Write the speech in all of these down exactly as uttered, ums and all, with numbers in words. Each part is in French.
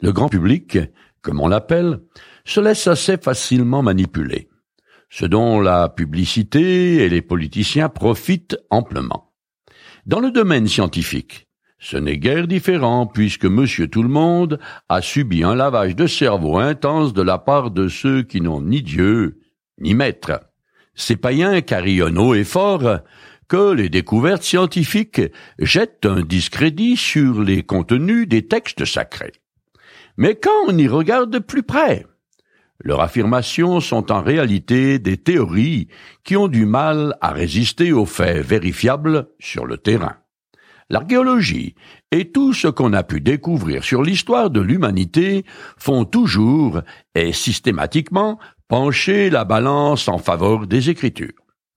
Le grand public, comme on l'appelle, se laisse assez facilement manipuler, ce dont la publicité et les politiciens profitent amplement. Dans le domaine scientifique, ce n'est guère différent puisque Monsieur Tout-le-Monde a subi un lavage de cerveau intense de la part de ceux qui n'ont ni Dieu ni maître. Ces païens carillonnent haut et fort que les découvertes scientifiques jettent un discrédit sur les contenus des textes sacrés. Mais quand on y regarde de plus près, leurs affirmations sont en réalité des théories qui ont du mal à résister aux faits vérifiables sur le terrain. L'archéologie et tout ce qu'on a pu découvrir sur l'histoire de l'humanité font toujours et systématiquement pencher la balance en faveur des Écritures.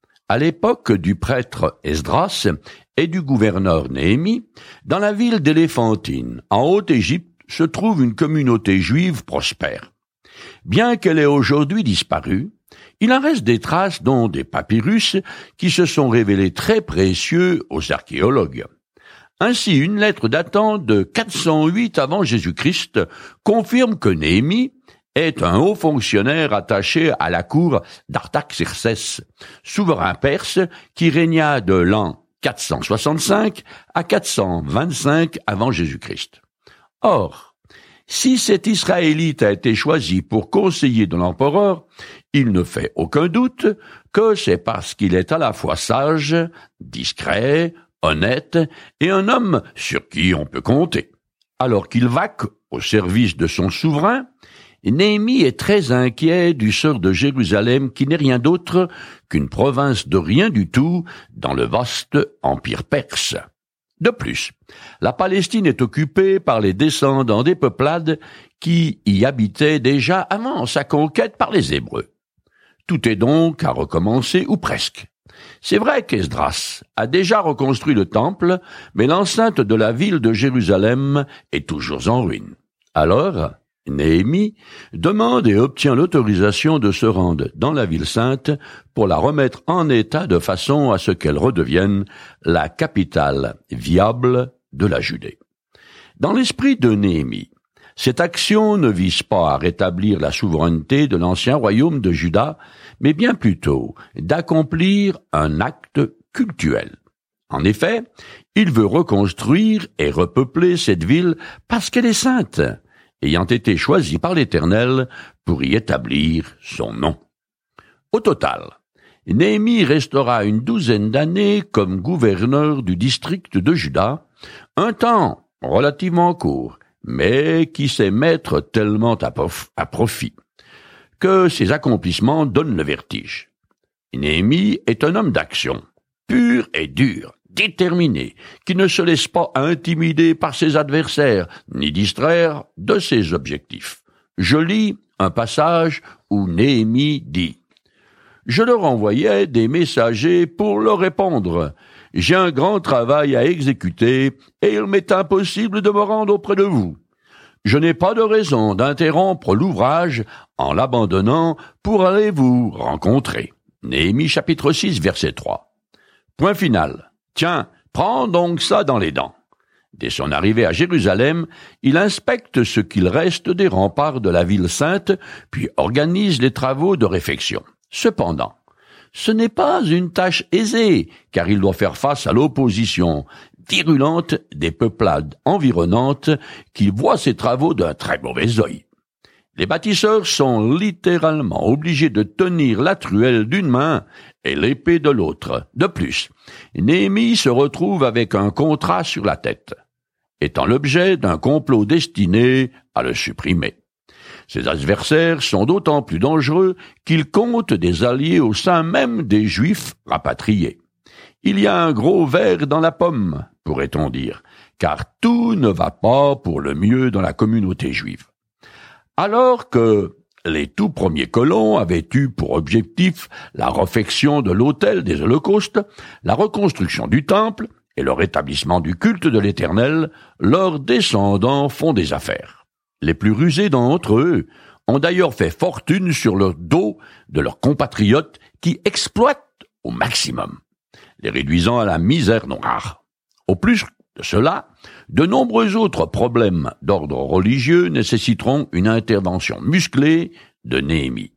À l'époque du prêtre Esdras et du gouverneur Néhémie, dans la ville d'Éléphantine, en Haute-Égypte, se trouve une communauté juive prospère. Bien qu'elle ait aujourd'hui disparu, il en reste des traces, dont des papyrus, qui se sont révélés très précieux aux archéologues. Ainsi, une lettre datant de quatre cent huit avant Jésus-Christ confirme que Néhémie est un haut fonctionnaire attaché à la cour d'Artaxerxès, souverain perse qui régna de l'an quatre cent soixante-cinq à quatre cent vingt-cinq avant Jésus-Christ. Or, si cet Israélite a été choisi pour conseiller de l'empereur, il ne fait aucun doute que c'est parce qu'il est à la fois sage, discret, honnête et un homme sur qui on peut compter. Alors qu'il vaque au service de son souverain, Néhémie est très inquiet du sort de Jérusalem qui n'est rien d'autre qu'une province de rien du tout dans le vaste empire perse. De plus, la Palestine est occupée par les descendants des peuplades qui y habitaient déjà avant sa conquête par les Hébreux. Tout est donc à recommencer, ou presque. C'est vrai qu'Esdras a déjà reconstruit le temple, mais l'enceinte de la ville de Jérusalem est toujours en ruine. Alors, Néhémie demande et obtient l'autorisation de se rendre dans la ville sainte pour la remettre en état de façon à ce qu'elle redevienne la capitale viable de la Judée. Dans l'esprit de Néhémie, cette action ne vise pas à rétablir la souveraineté de l'ancien royaume de Juda, mais bien plutôt d'accomplir un acte cultuel. En effet, il veut reconstruire et repeupler cette ville parce qu'elle est sainte, ayant été choisi par l'Éternel pour y établir son nom. Au total, Néhémie restera une douzaine d'années comme gouverneur du district de Juda, un temps relativement court, mais qui sait mettre tellement à, prof- à profit que ses accomplissements donnent le vertige. Néhémie est un homme d'action, pur et dur, déterminé, qui ne se laisse pas intimider par ses adversaires, ni distraire de ses objectifs. Je lis un passage où Néhémie dit « Je leur envoyais des messagers pour leur répondre. J'ai un grand travail à exécuter et il m'est impossible de me rendre auprès de vous. Je n'ai pas de raison d'interrompre l'ouvrage en l'abandonnant pour aller vous rencontrer. » Néhémie chapitre six, verset trois. Point final. Tiens, prends donc ça dans les dents. Dès son arrivée à Jérusalem, il inspecte ce qu'il reste des remparts de la ville sainte, puis organise les travaux de réfection. Cependant, ce n'est pas une tâche aisée, car il doit faire face à l'opposition virulente des peuplades environnantes qui voient ces travaux d'un très mauvais œil. Les bâtisseurs sont littéralement obligés de tenir la truelle d'une main et l'épée de l'autre. De plus, Néhémie se retrouve avec un contrat sur la tête, étant l'objet d'un complot destiné à le supprimer. Ses adversaires sont d'autant plus dangereux qu'ils comptent des alliés au sein même des Juifs rapatriés. Il y a un gros ver dans la pomme, pourrait-on dire, car tout ne va pas pour le mieux dans la communauté juive. Alors que les tout premiers colons avaient eu pour objectif la réfection de l'autel des holocaustes, la reconstruction du temple et le rétablissement du culte de l'Éternel, leurs descendants font des affaires. Les plus rusés d'entre eux ont d'ailleurs fait fortune sur le dos de leurs compatriotes qui exploitent au maximum, les réduisant à la misère noire. Au plus De cela, de nombreux autres problèmes d'ordre religieux nécessiteront une intervention musclée de Néhémie.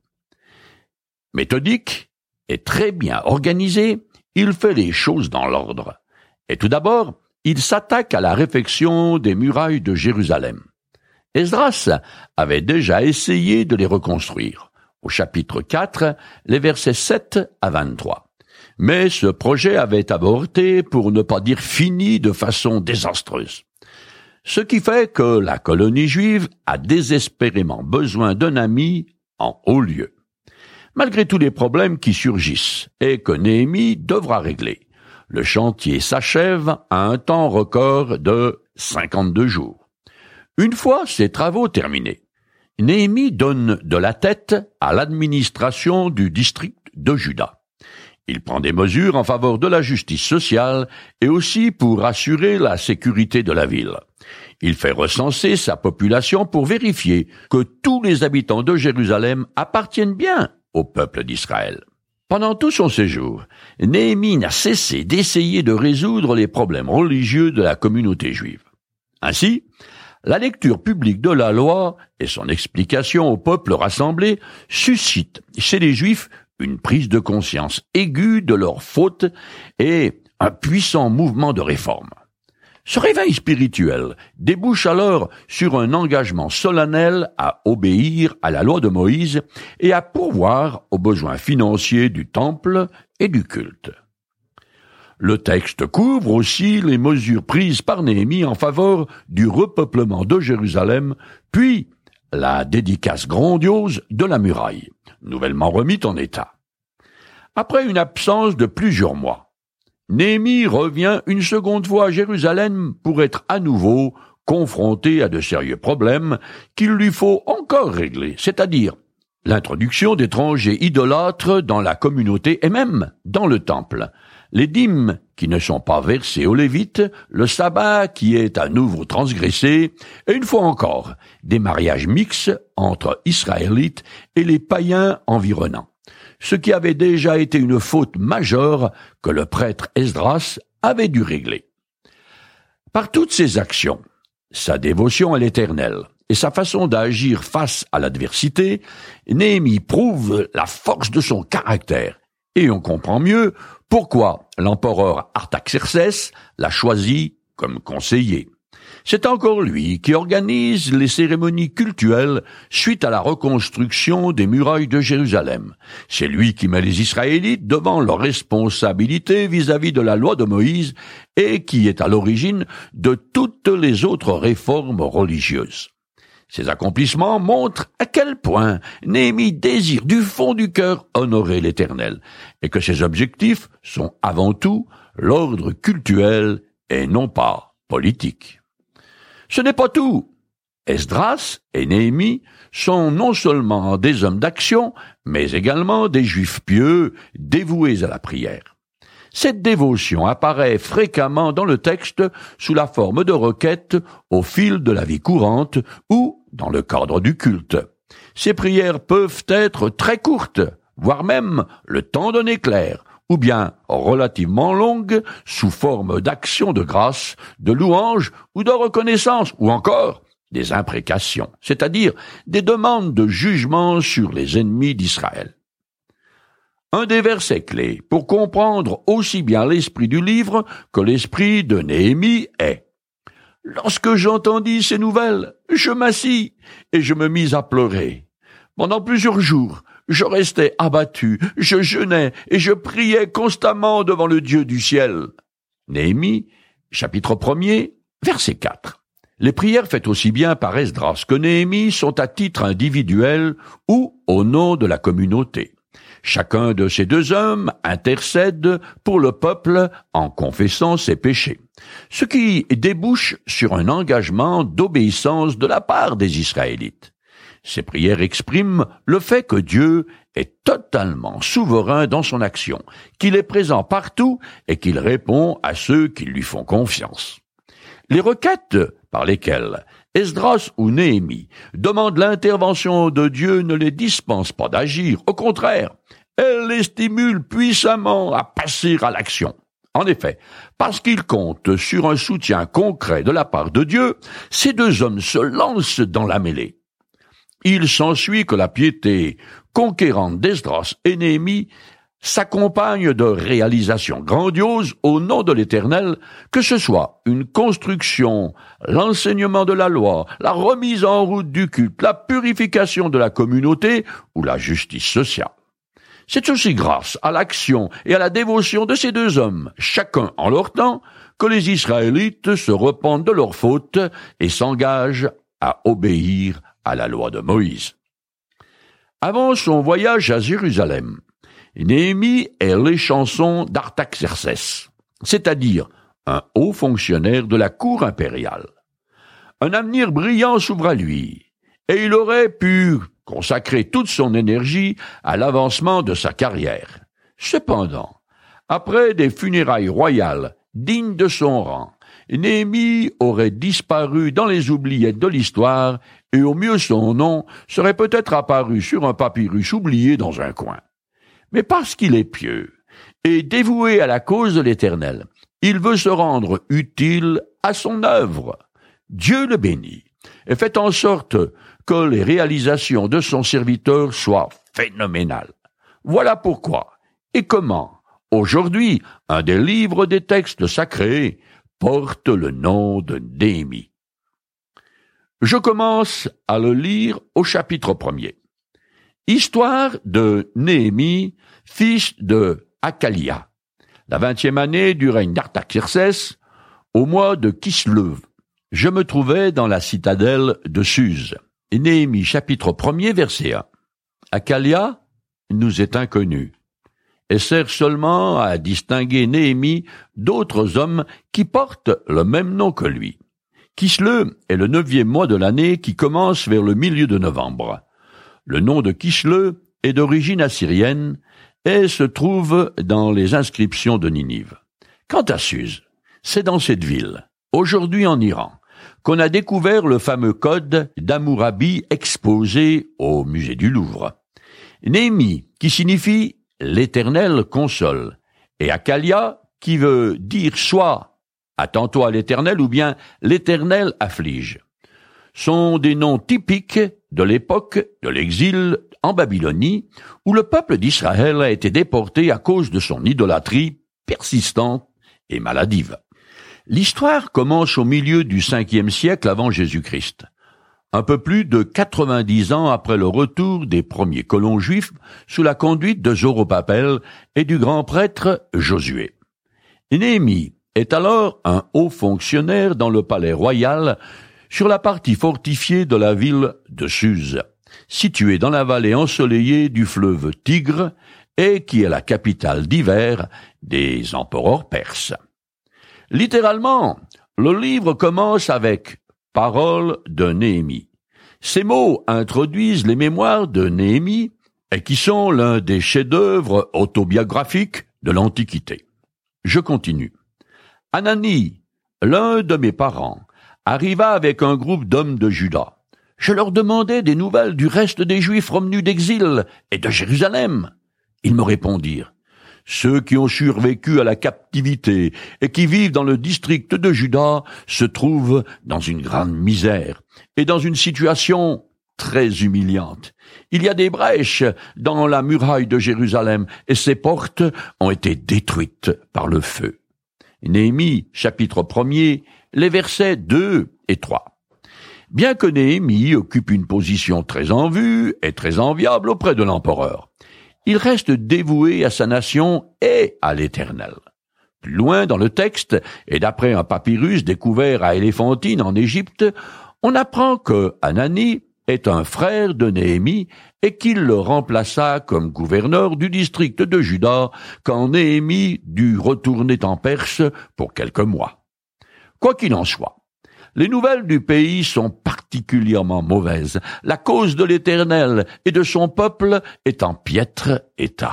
Méthodique et très bien organisé, il fait les choses dans l'ordre. Et tout d'abord, il s'attaque à la réfection des murailles de Jérusalem. Esdras avait déjà essayé de les reconstruire. Au chapitre quatre, les versets sept à vingt-trois. Mais ce projet avait avorté, pour ne pas dire fini, de façon désastreuse. Ce qui fait que la colonie juive a désespérément besoin d'un ami en haut lieu. Malgré tous les problèmes qui surgissent et que Néhémie devra régler, le chantier s'achève à un temps record de cinquante-deux jours. Une fois ces travaux terminés, Néhémie donne de la tête à l'administration du district de Juda. Il prend des mesures en faveur de la justice sociale et aussi pour assurer la sécurité de la ville. Il fait recenser sa population pour vérifier que tous les habitants de Jérusalem appartiennent bien au peuple d'Israël. Pendant tout son séjour, Néhémie n'a cessé d'essayer de résoudre les problèmes religieux de la communauté juive. Ainsi, la lecture publique de la loi et son explication au peuple rassemblé suscitent chez les Juifs une prise de conscience aiguë de leurs fautes et un puissant mouvement de réforme. Ce réveil spirituel débouche alors sur un engagement solennel à obéir à la loi de Moïse et à pourvoir aux besoins financiers du temple et du culte. Le texte couvre aussi les mesures prises par Néhémie en faveur du repeuplement de Jérusalem, puis la dédicace grandiose de la muraille, nouvellement remise en état. Après une absence de plusieurs mois, Néhémie revient une seconde fois à Jérusalem pour être à nouveau confronté à de sérieux problèmes qu'il lui faut encore régler, c'est-à-dire l'introduction d'étrangers idolâtres dans la communauté et même dans le temple, les dîmes qui ne sont pas versées aux Lévites, le sabbat qui est à nouveau transgressé, et une fois encore, des mariages mixtes entre Israélites et les païens environnants, ce qui avait déjà été une faute majeure que le prêtre Esdras avait dû régler. Par toutes ces actions, sa dévotion à l'Éternel et sa façon d'agir face à l'adversité, Néhémie prouve la force de son caractère, et on comprend mieux pourquoi l'empereur Artaxerxès l'a choisi comme conseiller. C'est encore lui qui organise les cérémonies cultuelles suite à la reconstruction des murailles de Jérusalem. C'est lui qui met les Israélites devant leurs responsabilités vis-à-vis de la loi de Moïse et qui est à l'origine de toutes les autres réformes religieuses. Ces accomplissements montrent à quel point Néhémie désire du fond du cœur honorer l'Éternel et que ses objectifs sont avant tout l'ordre cultuel et non pas politique. Ce n'est pas tout. Esdras et Néhémie sont non seulement des hommes d'action, mais également des Juifs pieux dévoués à la prière. Cette dévotion apparaît fréquemment dans le texte sous la forme de requêtes au fil de la vie courante ou dans le cadre du culte. Ces prières peuvent être très courtes, voire même le temps d'un éclair, ou bien relativement longues sous forme d'actions de grâce, de louanges ou de reconnaissance, ou encore des imprécations, c'est-à-dire des demandes de jugement sur les ennemis d'Israël. Un des versets clés pour comprendre aussi bien l'esprit du livre que l'esprit de Néhémie est « Lorsque j'entendis ces nouvelles, je m'assis et je me mis à pleurer. Pendant plusieurs jours, je restais abattu, je jeûnais et je priais constamment devant le Dieu du ciel. » Néhémie, chapitre premier, verset quatre. Les prières faites aussi bien par Esdras que Néhémie sont à titre individuel ou au nom de la communauté. Chacun de ces deux hommes intercède pour le peuple en confessant ses péchés, ce qui débouche sur un engagement d'obéissance de la part des Israélites. Ces prières expriment le fait que Dieu est totalement souverain dans son action, qu'il est présent partout et qu'il répond à ceux qui lui font confiance. Les requêtes par lesquelles Esdras ou Néhémie demandent l'intervention de Dieu ne les dispensent pas d'agir, au contraire, elles les stimulent puissamment à passer à l'action. En effet, parce qu'ils comptent sur un soutien concret de la part de Dieu, ces deux hommes se lancent dans la mêlée. Il s'ensuit que la piété conquérante d'Esdras et Néhémie s'accompagne de réalisations grandioses au nom de l'Éternel, que ce soit une construction, l'enseignement de la loi, la remise en route du culte, la purification de la communauté ou la justice sociale. C'est aussi grâce à l'action et à la dévotion de ces deux hommes, chacun en leur temps, que les Israélites se repentent de leurs fautes et s'engagent à obéir à la loi de Moïse. Avant son voyage à Jérusalem, Néhémie est l'échanson d'Artaxerxès, c'est-à-dire un haut fonctionnaire de la cour impériale. Un avenir brillant s'ouvre à lui, et il aurait pu consacrer toute son énergie à l'avancement de sa carrière. Cependant, après des funérailles royales dignes de son rang, Néhémie aurait disparu dans les oubliettes de l'histoire, et au mieux son nom serait peut-être apparu sur un papyrus oublié dans un coin. Mais parce qu'il est pieux et dévoué à la cause de l'Éternel, il veut se rendre utile à son œuvre. Dieu le bénit et fait en sorte que les réalisations de son serviteur soient phénoménales. Voilà pourquoi et comment, aujourd'hui, un des livres des textes sacrés porte le nom de Néhémie. Je commence à le lire au chapitre premier. Histoire de Néhémie, fils de Hakalia, la vingtième année du règne d'Artaxerxès, au mois de Kisleuv. Je me trouvais dans la citadelle de Suse. Néhémie, chapitre premier, verset un. Hakalia nous est inconnu, et sert seulement à distinguer Néhémie d'autres hommes qui portent le même nom que lui. Kisleu est le neuvième mois de l'année qui commence vers le milieu de novembre. Le nom de Kisleu est d'origine assyrienne et se trouve dans les inscriptions de Ninive. Quant à Suse, c'est dans cette ville, aujourd'hui en Iran, qu'on a découvert le fameux code d'Hammurabi exposé au musée du Louvre. Néhémie, qui signifie « l'Éternel console », et Hakalia, qui veut dire soit « attends-toi à l'Éternel » ou bien « l'Éternel afflige », sont des noms typiques de l'époque de l'exil en Babylonie, où le peuple d'Israël a été déporté à cause de son idolâtrie persistante et maladive. L'histoire commence au milieu du cinquième siècle avant Jésus-Christ, un peu plus de quatre-vingt-dix ans après le retour des premiers colons juifs sous la conduite de Zorobabel et du grand prêtre Josué. Néhémie est alors un haut fonctionnaire dans le palais royal sur la partie fortifiée de la ville de Suse, située dans la vallée ensoleillée du fleuve Tigre et qui est la capitale d'hiver des empereurs perses. Littéralement, le livre commence avec « Paroles de Néhémie ». Ces mots introduisent les mémoires de Néhémie et qui sont l'un des chefs-d'œuvre autobiographiques de l'Antiquité. Je continue. Hanani, l'un de mes parents, arriva avec un groupe d'hommes de Juda. Je leur demandais des nouvelles du reste des Juifs revenus d'exil et de Jérusalem. Ils me répondirent, « Ceux qui ont survécu à la captivité et qui vivent dans le district de Juda se trouvent dans une grande misère et dans une situation très humiliante. Il y a des brèches dans la muraille de Jérusalem et ses portes ont été détruites par le feu. » Néhémie, chapitre premier, les versets deux et trois. Bien que Néhémie occupe une position très en vue et très enviable auprès de l'empereur, il reste dévoué à sa nation et à l'Éternel. Plus loin dans le texte, et d'après un papyrus découvert à Éléphantine en Égypte, on apprend que Hanani est un frère de Néhémie et qu'il le remplaça comme gouverneur du district de Juda quand Néhémie dut retourner en Perse pour quelques mois. Quoi qu'il en soit, les nouvelles du pays sont particulièrement mauvaises. La cause de l'Éternel et de son peuple est en piètre état.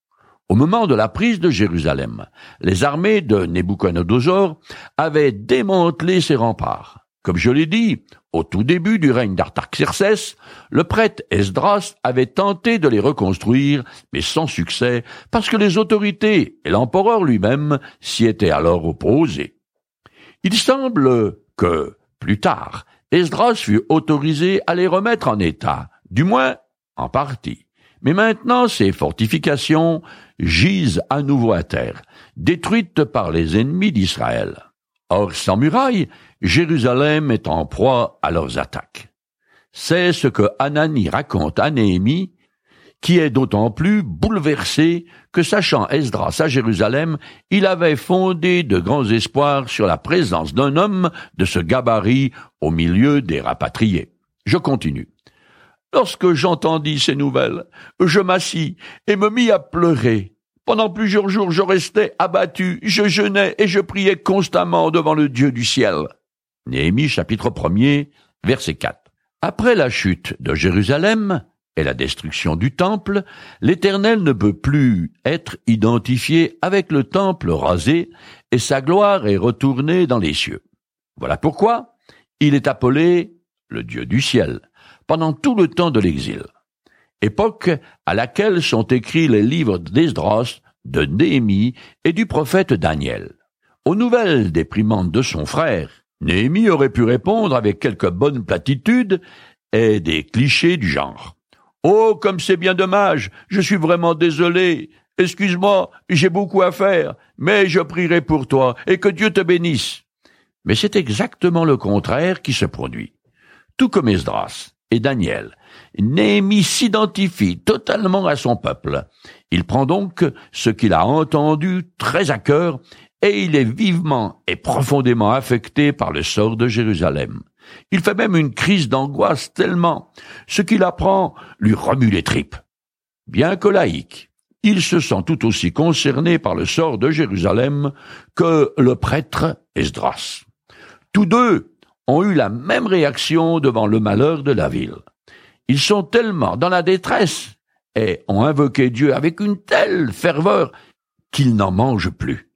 Au moment de la prise de Jérusalem, les armées de Nebuchadnezzar avaient démantelé ses remparts. Comme je l'ai dit, au tout début du règne d'Artaxerxès, le prêtre Esdras avait tenté de les reconstruire, mais sans succès, parce que les autorités et l'empereur lui-même s'y étaient alors opposés. Il semble que, plus tard, Esdras fut autorisé à les remettre en état, du moins en partie. Mais maintenant, ces fortifications gisent à nouveau à terre, détruites par les ennemis d'Israël. Or, sans murailles, Jérusalem est en proie à leurs attaques. C'est ce que Hanani raconte à Néhémie, qui est d'autant plus bouleversé que, sachant Esdras à Jérusalem, il avait fondé de grands espoirs sur la présence d'un homme de ce gabarit au milieu des rapatriés. Je continue. Lorsque j'entendis ces nouvelles, je m'assis et me mis à pleurer. Pendant plusieurs jours, je restais abattu, je jeûnais et je priais constamment devant le Dieu du ciel. Néhémie chapitre premier, verset quatre. Après la chute de Jérusalem et la destruction du temple, l'Éternel ne peut plus être identifié avec le temple rasé et sa gloire est retournée dans les cieux. Voilà pourquoi il est appelé le Dieu du ciel pendant tout le temps de l'exil, époque à laquelle sont écrits les livres d'Esdras, de Néhémie et du prophète Daniel. Aux nouvelles déprimantes de son frère, Néhémie aurait pu répondre avec quelques bonnes platitudes et des clichés du genre. « Oh, comme c'est bien dommage, je suis vraiment désolé. Excuse-moi, j'ai beaucoup à faire, mais je prierai pour toi et que Dieu te bénisse. » Mais c'est exactement le contraire qui se produit. Tout comme Esdras et Daniel, Néhémie s'identifie totalement à son peuple. Il prend donc ce qu'il a entendu très à cœur et il est vivement et profondément affecté par le sort de Jérusalem. Il fait même une crise d'angoisse tellement ce qu'il apprend lui remue les tripes. Bien que laïque, il se sent tout aussi concerné par le sort de Jérusalem que le prêtre Esdras. Tous deux ont eu la même réaction devant le malheur de la ville. Ils sont tellement dans la détresse et ont invoqué Dieu avec une telle ferveur qu'ils n'en mangent plus.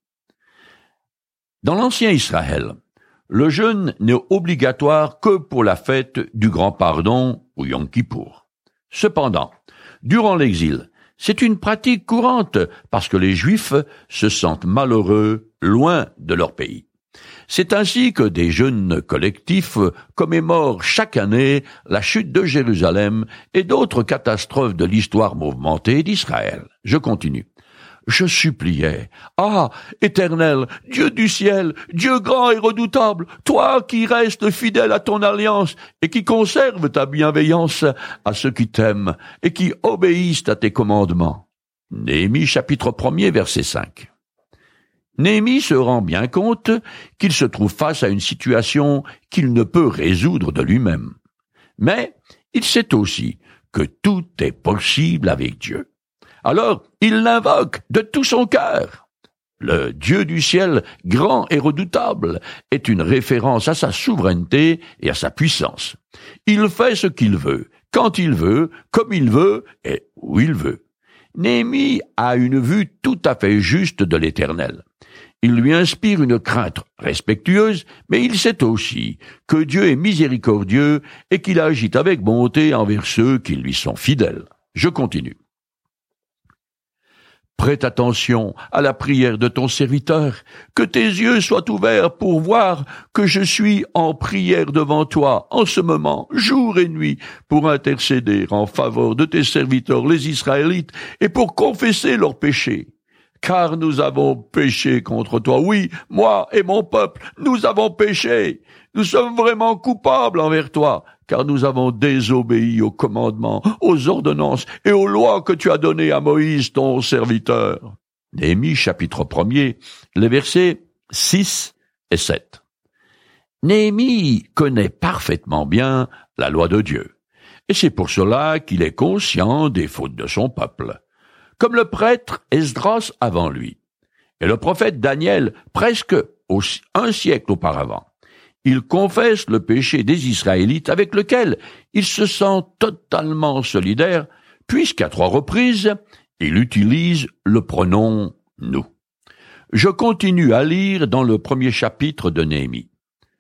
Dans l'ancien Israël, le jeûne n'est obligatoire que pour la fête du Grand Pardon ou Yom Kippour. Cependant, durant l'exil, c'est une pratique courante parce que les Juifs se sentent malheureux loin de leur pays. C'est ainsi que des jeûnes collectifs commémorent chaque année la chute de Jérusalem et d'autres catastrophes de l'histoire mouvementée d'Israël. Je continue. Je suppliais, « Ah, Éternel, Dieu du ciel, Dieu grand et redoutable, toi qui restes fidèle à ton alliance et qui conserves ta bienveillance à ceux qui t'aiment et qui obéissent à tes commandements. » Néhémie chapitre premier, verset cinq. Néhémie se rend bien compte qu'il se trouve face à une situation qu'il ne peut résoudre de lui-même. Mais il sait aussi que tout est possible avec Dieu. Alors, il l'invoque de tout son cœur. Le Dieu du ciel, grand et redoutable, est une référence à sa souveraineté et à sa puissance. Il fait ce qu'il veut, quand il veut, comme il veut et où il veut. Néhémie a une vue tout à fait juste de l'Éternel. Il lui inspire une crainte respectueuse, mais il sait aussi que Dieu est miséricordieux et qu'il agit avec bonté envers ceux qui lui sont fidèles. Je continue. Prête attention à la prière de ton serviteur, que tes yeux soient ouverts pour voir que je suis en prière devant toi en ce moment, jour et nuit, pour intercéder en faveur de tes serviteurs les Israélites et pour confesser leurs péchés. Car nous avons péché contre toi. Oui, moi et mon peuple, nous avons péché. Nous sommes vraiment coupables envers toi, car nous avons désobéi aux commandements, aux ordonnances et aux lois que tu as données à Moïse, ton serviteur. Néhémie, chapitre premier, les versets six et sept. Néhémie connaît parfaitement bien la loi de Dieu, et c'est pour cela qu'il est conscient des fautes de son peuple. Comme le prêtre Esdras avant lui, et le prophète Daniel presque aussi un siècle auparavant. Il confesse le péché des Israélites avec lequel il se sent totalement solidaire, puisqu'à trois reprises, il utilise le pronom « nous ». Je continue à lire dans le premier chapitre de Néhémie.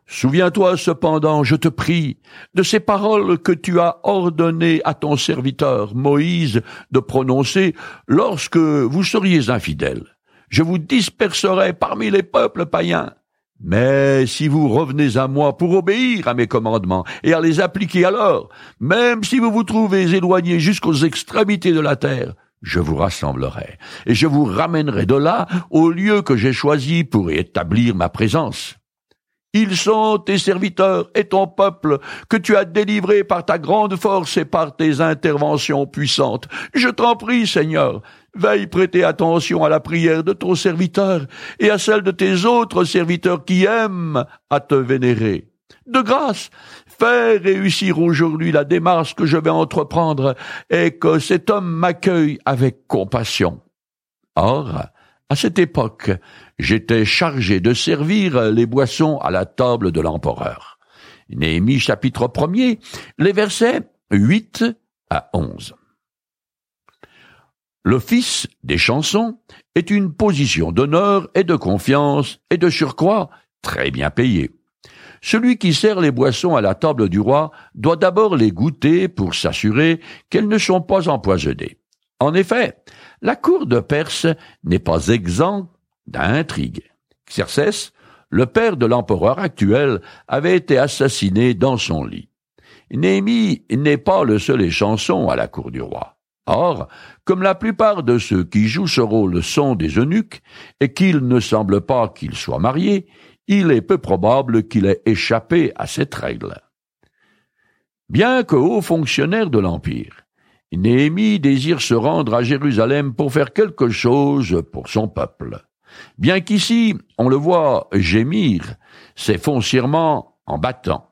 Souviens-toi cependant, je te prie, de ces paroles que tu as ordonné à ton serviteur Moïse de prononcer lorsque vous seriez infidèles. Je vous disperserai parmi les peuples païens. Mais si vous revenez à moi pour obéir à mes commandements et à les appliquer alors, même si vous vous trouvez éloignés jusqu'aux extrémités de la terre, je vous rassemblerai et je vous ramènerai de là au lieu que j'ai choisi pour y établir ma présence. Ils sont tes serviteurs et ton peuple que tu as délivré par ta grande force et par tes interventions puissantes. Je t'en prie, Seigneur, veille prêter attention à la prière de ton serviteur et à celle de tes autres serviteurs qui aiment à te vénérer. De grâce, fais réussir aujourd'hui la démarche que je vais entreprendre et que cet homme m'accueille avec compassion. Or, à cette époque, j'étais chargé de servir les boissons à la table de l'empereur. Néhémie chapitre premier, les versets huit à onze. L'office des chansons est une position d'honneur et de confiance et de surcroît très bien payée. Celui qui sert les boissons à la table du roi doit d'abord les goûter pour s'assurer qu'elles ne sont pas empoisonnées. En effet, la cour de Perse n'est pas exempte d'intrigues. Xerxès, le père de l'empereur actuel, avait été assassiné dans son lit. Néhémie n'est pas le seul échanson à la cour du roi. Or, comme la plupart de ceux qui jouent ce rôle sont des eunuques, et qu'il ne semble pas qu'ils soient mariés, il est peu probable qu'il ait échappé à cette règle. Bien que haut fonctionnaire de l'Empire, Néhémie désire se rendre à Jérusalem pour faire quelque chose pour son peuple. Bien qu'ici, on le voit gémir, c'est foncièrement en battant.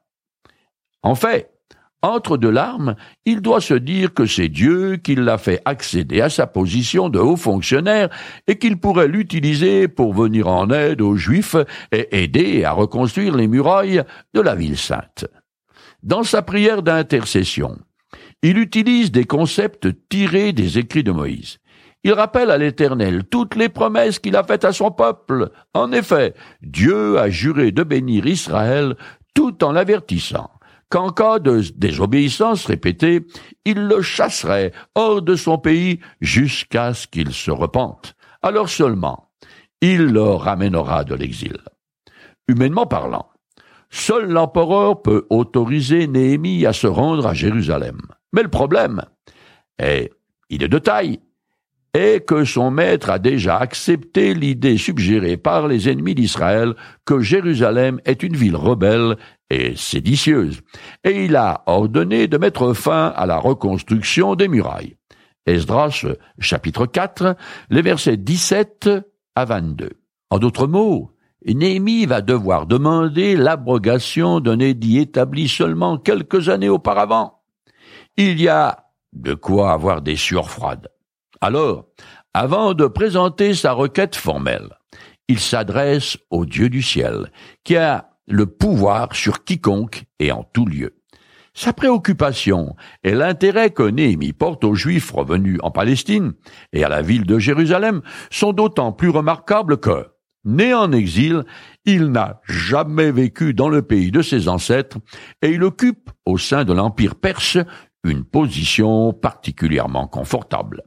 En fait, entre deux larmes, il doit se dire que c'est Dieu qui l'a fait accéder à sa position de haut fonctionnaire et qu'il pourrait l'utiliser pour venir en aide aux Juifs et aider à reconstruire les murailles de la ville sainte. Dans sa prière d'intercession, il utilise des concepts tirés des écrits de Moïse. Il rappelle à l'Éternel toutes les promesses qu'il a faites à son peuple. En effet, Dieu a juré de bénir Israël tout en l'avertissant qu'en cas de désobéissance répétée, il le chasserait hors de son pays jusqu'à ce qu'il se repente. Alors seulement, il le ramènera de l'exil. Humainement parlant, seul l'empereur peut autoriser Néhémie à se rendre à Jérusalem. Mais le problème est, il est de taille, et que son maître a déjà accepté l'idée suggérée par les ennemis d'Israël que Jérusalem est une ville rebelle et séditieuse, et il a ordonné de mettre fin à la reconstruction des murailles. Esdras, chapitre quatre, les versets dix-sept à vingt-deux. En d'autres mots, Néhémie va devoir demander l'abrogation d'un édit établi seulement quelques années auparavant. Il y a de quoi avoir des sueurs froides. Alors, avant de présenter sa requête formelle, il s'adresse au Dieu du ciel, qui a le pouvoir sur quiconque et en tout lieu. Sa préoccupation et l'intérêt que Néhémie porte aux Juifs revenus en Palestine et à la ville de Jérusalem sont d'autant plus remarquables que, né en exil, il n'a jamais vécu dans le pays de ses ancêtres et il occupe, au sein de l'Empire perse, une position particulièrement confortable.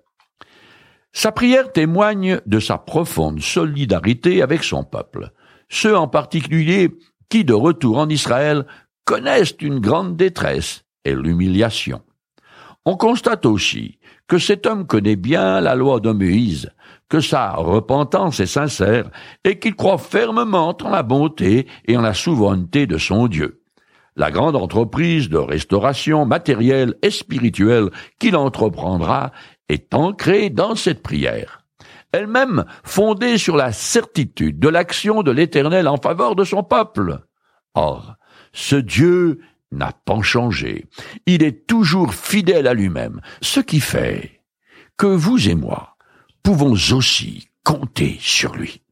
Sa prière témoigne de sa profonde solidarité avec son peuple, ceux en particulier qui, de retour en Israël, connaissent une grande détresse et l'humiliation. On constate aussi que cet homme connaît bien la loi de Moïse, que sa repentance est sincère et qu'il croit fermement en la bonté et en la souveraineté de son Dieu. La grande entreprise de restauration matérielle et spirituelle qu'il entreprendra est ancrée dans cette prière, elle-même fondée sur la certitude de l'action de l'Éternel en faveur de son peuple. Or, ce Dieu n'a pas changé, il est toujours fidèle à lui-même, ce qui fait que vous et moi pouvons aussi compter sur lui.